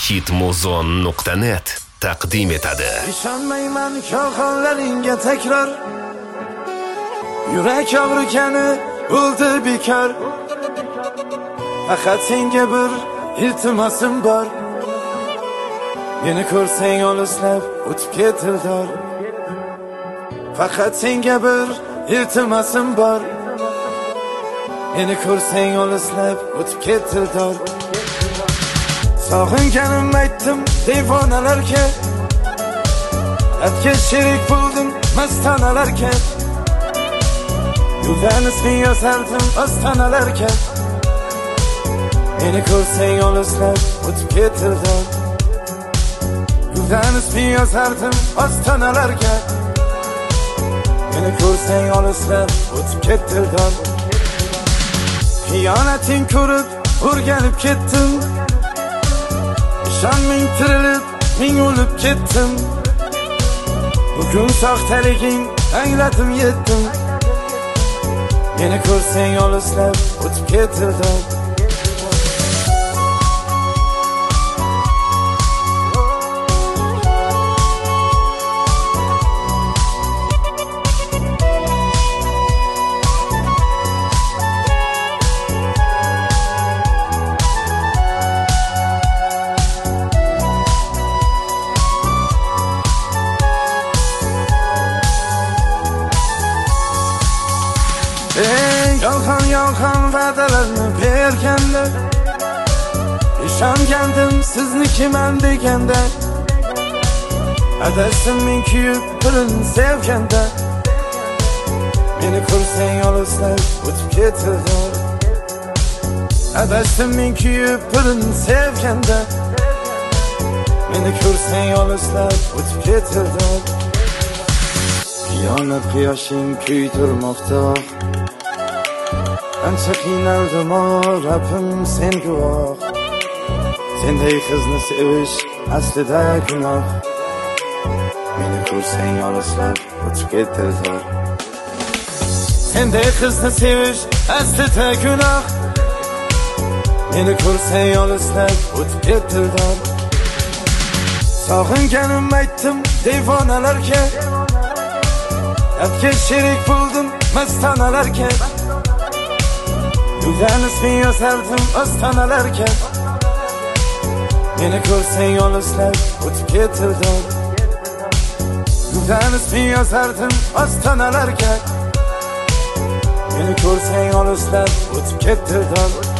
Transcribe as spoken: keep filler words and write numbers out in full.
hitmuzon nuqta net taqdim etadi. Ishonmayman ko'rxonlaringga takror, yurak og'rigani o'ldi bekor. Faqat senga bir iltimosim bor, meni ko'rsang olislab o'tib ketildor. Faqat senga bir iltimosim bor, meni ko'rsang olislab o'tib ketildor. Sog'inganim aytdim devonalarga, atga sherik bo'ldim mastanalarga. Yo'ldan isming yozardim ostanalarga, meni ko'rsang olislab o'tib ketildor. Yo'ldan isming yozardim ostanalarga, meni ko'rsang olislab o'tib ketildor. Xiyonating ko'rib o'rganib ketdim, ishon ming tirilib ming o'lib ketdim. Bugun soxtaliging angladim yetdim, meni ko'rsang olislab o'tib ketildor. Ey yolg'on yolg'on va'dalarni berganda, ishongandim siznikiman deganda. Adashdim men kuyib birini sevganda, meni ko'rsang olislab o'tib ketildor. Adashdim men kuyib birini sevganda, meni ko'rsang olislab o'tib ketildor. Xiyonat quyoshing kuydirmoqda, ancha qiynaldim Rabbim sen guvoh. Senday qizni sevish aslida gunoh, meni ko'rsang olislab o'tib ketildor. Senday qizni sevish aslida gunoh, meni ko'rsang olislab o'tib ketildor. Sog'inganim aytdim devonalarga, atga sherik bo'ldim mastanalarga. Yo'ldan isming yozardim ostanalarga, meni ko'rsang olislab o'tib ketildor. Yo'ldan isming yozardim ostanalarga, meni ko'rsang olislab o'tib ketildor.